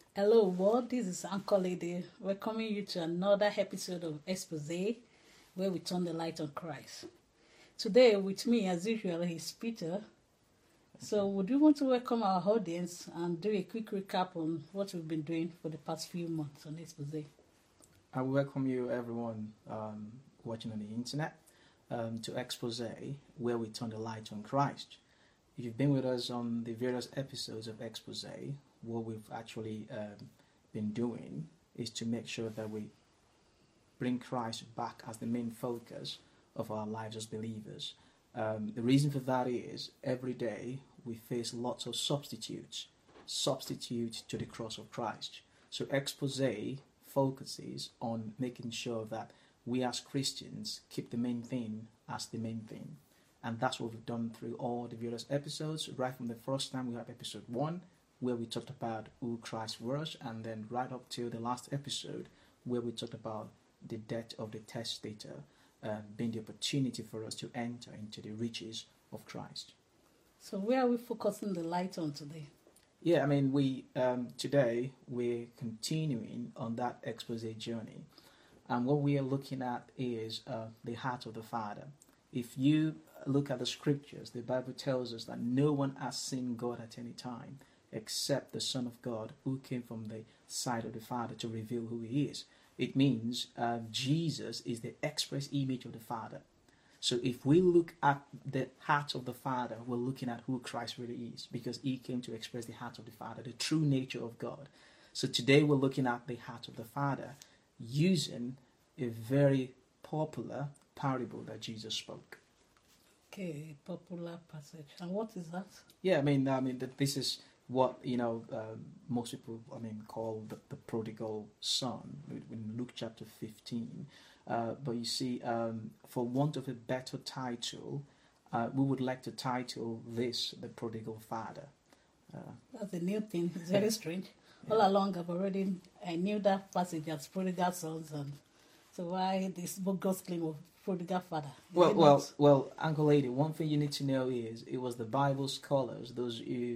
Hello world, this is Uncle Lady welcoming you to another episode of Expose where we turn the light on Christ. Today with me as usual is Peter. So would you want to welcome our audience and do a quick recap on what we've been doing for the past few months on Expose? I welcome you everyone watching on the internet to Expose where we turn the light on Christ. If you've been with us on the various episodes of Expose, what we've actually been doing is to make sure that we bring Christ back as the main focus of our lives as believers. The reason for that is every day we face lots of substitutes to the cross of Christ. So Expose focuses on making sure that we as Christians keep the main thing as the main thing. And that's what we've done through all the various episodes. Right from the first time we had episode 1, where we talked about who Christ was, and then right up to the last episode, where we talked about the death of the testator being the opportunity for us to enter into the riches of Christ. So where are we focusing the light on today? Yeah, I mean, we today we're continuing on that expose journey, and what we are looking at is the heart of the Father. If you look at the scriptures, the Bible tells us that no one has seen God at any time except the Son of God who came from the side of the Father to reveal who he is. It means Jesus is the express image of the Father. So if we look at the heart of the Father, we're looking at who Christ really is, because he came to express the heart of the Father, the true nature of God. So today we're looking at the heart of the Father using a very popular parable that Jesus spoke. Okay, popular passage. And what is that? Yeah, I mean this is what most people call the prodigal son in Luke chapter 15. But you see, for want of a better title, we would like to title this the prodigal father. That's a new thing. It's very strange. Yeah. All along I knew that passage as prodigal sons, and so why this book goes claim of prodigal father? Well, Uncle Lady, one thing you need to know is it was the Bible scholars, those who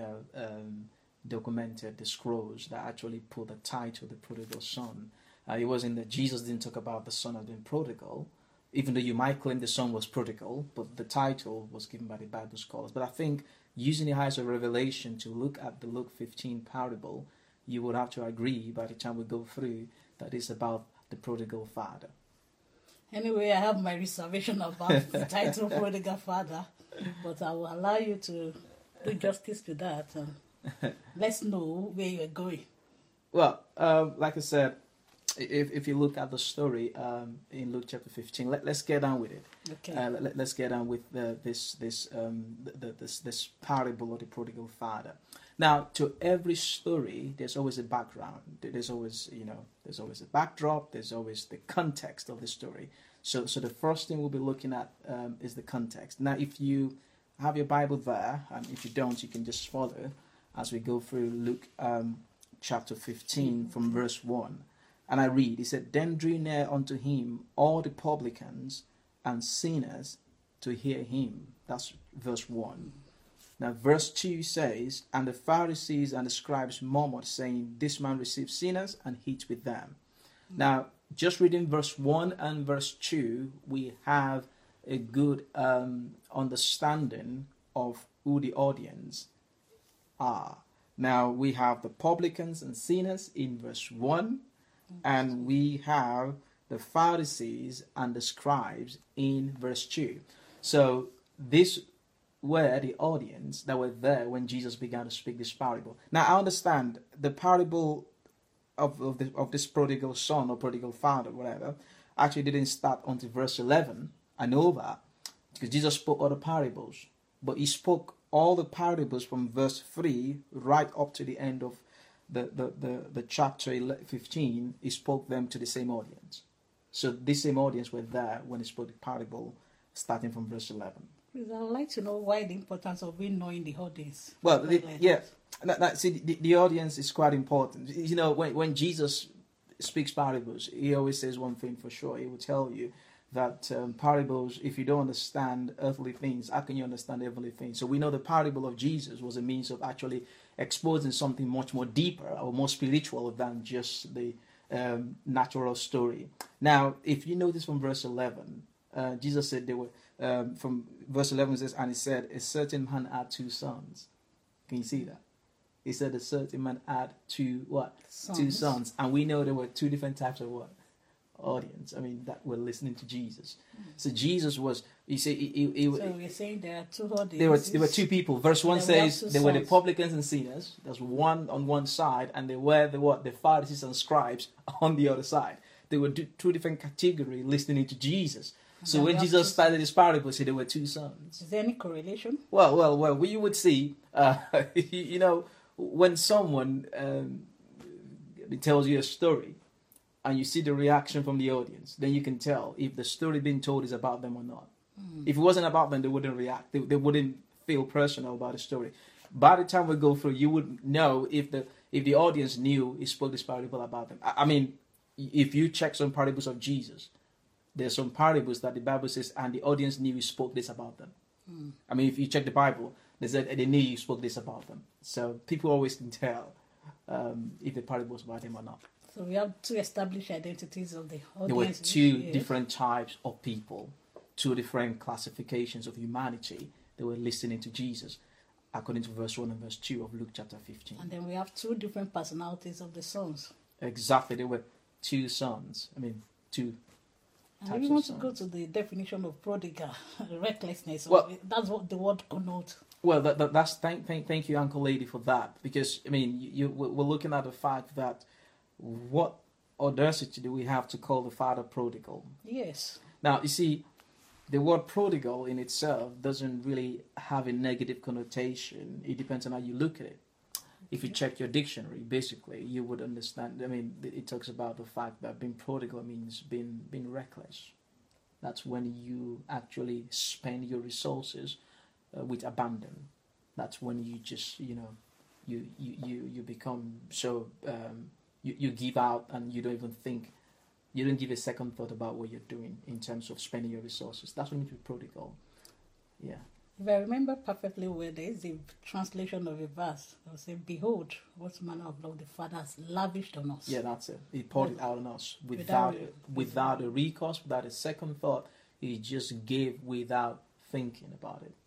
documented the scrolls, that actually put the title the prodigal son. It wasn't that Jesus didn't talk about the son of being prodigal, even though you might claim the son was prodigal, but the title was given by the Bible scholars. But I think using the eyes of revelation to look at the Luke 15 parable, you would have to agree by the time we go through that it's about the prodigal father. Anyway, I have my reservation about the title prodigal father, but I will allow you to do justice to that. And let's know where you're going. Well, like I said, if you look at the story in Luke chapter 15, let's get on with it. Okay. Let's get on with this parable of the prodigal father. Now, to every story, there's always a background. There's always a backdrop. There's always the context of the story. So the first thing we'll be looking at is the context. Now, if you have your Bible there, and if you don't, you can just follow as we go through Luke chapter 15 from verse 1. And I read, he said, "Then drew near unto him all the publicans and sinners to hear him." That's verse 1. Now verse 2 says, "And the Pharisees and the scribes murmured, saying, This man receives sinners and eats with them." Now, just reading verse 1 and verse 2, we have a good understanding of who the audience are. Now, we have the publicans and sinners in verse 1, and we have the Pharisees and the scribes in verse 2. So these were the audience that were there when Jesus began to speak this parable. Now, I understand the parable of this prodigal son or prodigal father, whatever, actually didn't start until verse 11. I know that because Jesus spoke other parables, but he spoke all the parables from verse 3 right up to the end of the chapter 15. He spoke them to the same audience. So this same audience were there when he spoke the parable starting from verse 11. Please, I would like to know why the importance of we knowing the audience. Well, the audience is quite important. When Jesus speaks parables, he always says one thing for sure. He will tell you that parables, if you don't understand earthly things, how can you understand heavenly things? So we know the parable of Jesus was a means of actually exposing something much more deeper or more spiritual than just the natural story. Now, if you notice from verse 11, Jesus said they were, from verse 11 it says, and he said, a certain man had 2 sons. Can you see that? He said a certain man had 2 what? Sons. 2 sons. And we know there were 2 different types of what? Audience. I mean, that were listening to Jesus. So Jesus was, you see, so we're saying there are 2 audiences. there were 2 people. Verse 1 says there they were the sons. publicans and sinners. There's one on one side, and they were the Pharisees and scribes on the other side. They were 2 different categories listening to Jesus. So then when we have Jesus 2 started his parable, there were 2 sons. Is there any correlation? Well, you would see, you know, when someone tells you a story, and you see the reaction from the audience, then you can tell if the story being told is about them or not. If it wasn't about them, they wouldn't react. They wouldn't feel personal about the story. By the time we go through, you would know if the audience knew he spoke this parable about them. I mean, if you check some parables of Jesus, there's some parables that the Bible says, and the audience knew he spoke this about them. I mean, if you check the Bible, they said they knew he spoke this about them. So people always can tell if the parable was about them or not. So we have 2 established identities of the audience. There were 2 different types of people, 2 different classifications of humanity. They were listening to Jesus, according to verse 1 and verse 2 of Luke chapter 15. And then we have 2 different personalities of the sons. Exactly, there were 2 sons. I mean, 2 And types we of want sons. to go to the definition of prodigal, recklessness. Well- That's what the word connotes. Well, that's thank you, Uncle Lady, for that. Because, I mean, we're looking at the fact that what audacity do we have to call the father prodigal? Yes. Now, you see, the word prodigal in itself doesn't really have a negative connotation. It depends on how you look at it. If you check your dictionary, basically, you would understand. I mean, it talks about the fact that being prodigal means being reckless. That's when you actually spend your resources with abandon. That's when you just, you know, you become so... You give out and you don't even think, you don't give a second thought about what you're doing in terms of spending your resources. That's when you be prodigal. Yeah. If I remember perfectly well, there is a translation of a verse that will say, "Behold, what manner of love the Father has lavished on us." Yeah, that's it. He poured it out on us Without without a recourse, without a second thought. He just gave without thinking about it.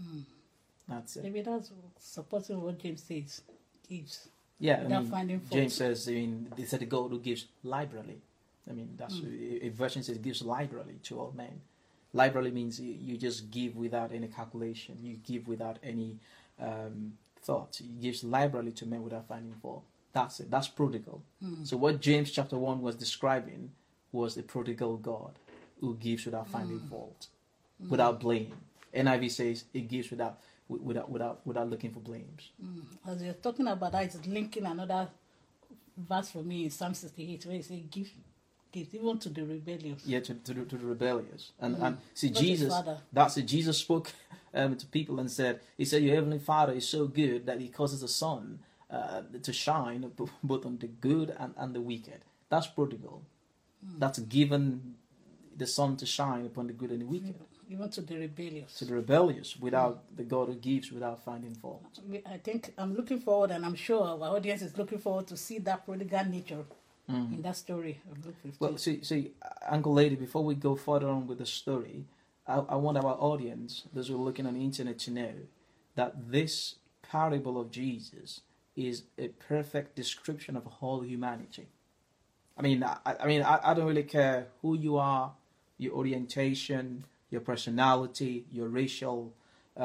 That's it. Maybe that's supporting what James says. Gives. Yeah, I Without mean, finding fault. James says, I mean, they said the God who gives liberally. I mean, that's a version says gives liberally to all men. Liberally means you just give without any calculation. You give without any thought. He gives liberally to men without finding fault. That's it. That's prodigal. So what James chapter 1 was describing was the prodigal God who gives without finding fault, without blame. NIV says he gives without looking for blames. As you're talking about that, it's linking another verse for me in Psalm 68 where it says, give even to the rebellious. Yeah, to the rebellious. And see, Not his Jesus, father. that's it. Jesus spoke to people and said, he said, your heavenly Father is so good that he causes the sun to shine both on the good and the wicked. That's prodigal. That's given the sun to shine upon the good and the wicked. Even to the rebellious. To the rebellious, without the God who gives without finding fault. I think I'm looking forward, and I'm sure our audience is looking forward to see that prodigal nature in that story of Luke 15. Well, see, Uncle Lady, before we go further on with the story, I want our audience, those who are looking on the internet, to know that this parable of Jesus is a perfect description of all humanity. I mean, I don't really care who you are, your orientation, your personality, your racial,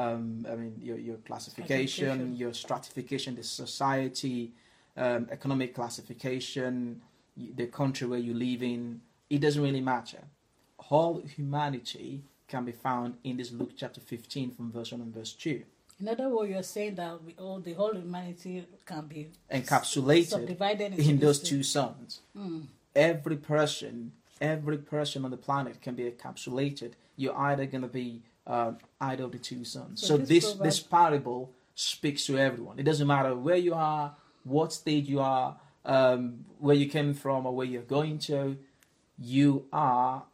your classification, your stratification, the society, economic classification, the country where you live in. It doesn't really matter. All humanity can be found in this Luke chapter 15 from verse 1 and verse 2. In other words, you're saying that the whole humanity can be encapsulated subdivided in those these 2 sons. Every person on the planet can be encapsulated. You're either going to be either of the 2 sons. So this parable speaks to everyone. It doesn't matter where you are, what stage you are, where you came from or where you're going to. You are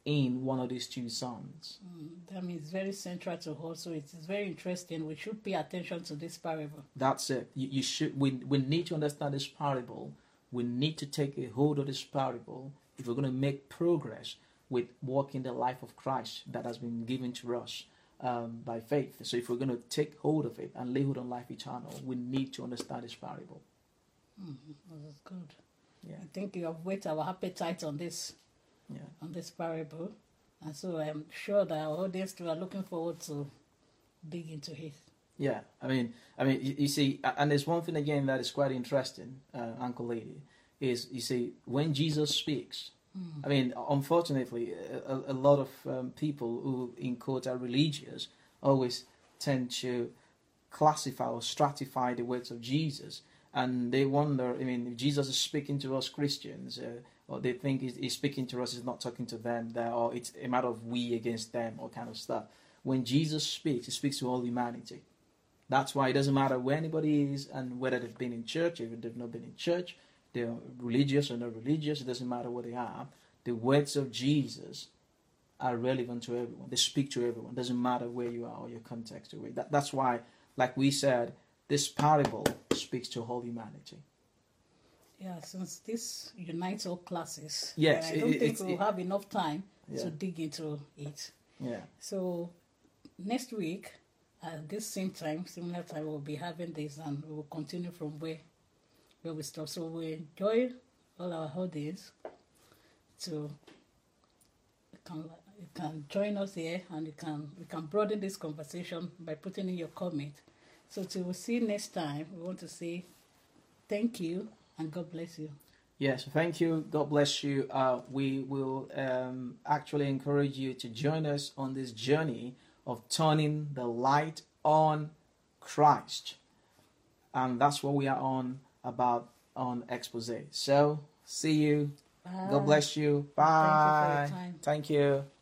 in one of these two sons. That means very central to us. So it is very interesting. We should pay attention to this parable. That's it. You should. We need to understand this parable. We need to take a hold of this parable if we're going to make progress with walking the life of Christ that has been given to us by faith. So if we're going to take hold of it and lay hold on life eternal, we need to understand this parable. That's good. Yeah. I think you have whet our appetite on this. Yeah. On this parable, and so I'm sure that our audience too are looking forward to dig into it. Yeah, I mean, you see, and there's one thing again that is quite interesting, Uncle Lady, is you see when Jesus speaks. I mean, unfortunately, a lot of people who, in quote, are religious always tend to classify or stratify the words of Jesus, and they wonder. I mean, if Jesus is speaking to us Christians. Or they think he's speaking to us, he's not talking to them, or it's a matter of we against them, or kind of stuff. When Jesus speaks, he speaks to all humanity. That's why it doesn't matter where anybody is and whether they've been in church, if they've not been in church, they're religious or not religious, it doesn't matter what they are. The words of Jesus are relevant to everyone. They speak to everyone. It doesn't matter where you are or your context. That's why, like we said, this parable speaks to all humanity. Yeah, since this unites all classes, yes, I don't think we'll have enough time to dig into it. Yeah. So next week, at this same time, similar time, we'll be having this, and we'll continue from where we stop. So we enjoy all our audience to you can join us here, and we can broaden this conversation by putting in your comment. So till we see you next time, we want to say thank you. And God bless you. Yes, thank you. God bless you. We will actually encourage you to join us on this journey of turning the light on Christ. And that's what we are on Expose. So, see you. Bye. God bless you. Bye. Thank you for your time. Thank you.